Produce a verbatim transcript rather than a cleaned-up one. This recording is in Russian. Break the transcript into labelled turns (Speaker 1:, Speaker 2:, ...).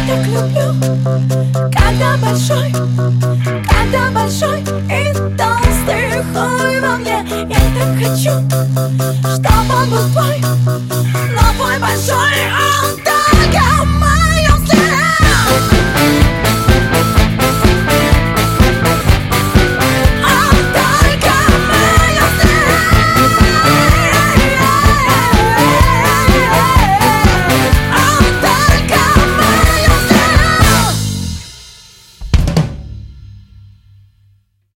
Speaker 1: так люблю, когда большой, когда большой и толстый хуй во мне. Я так хочу, чтобы он был твой, но твой большой, он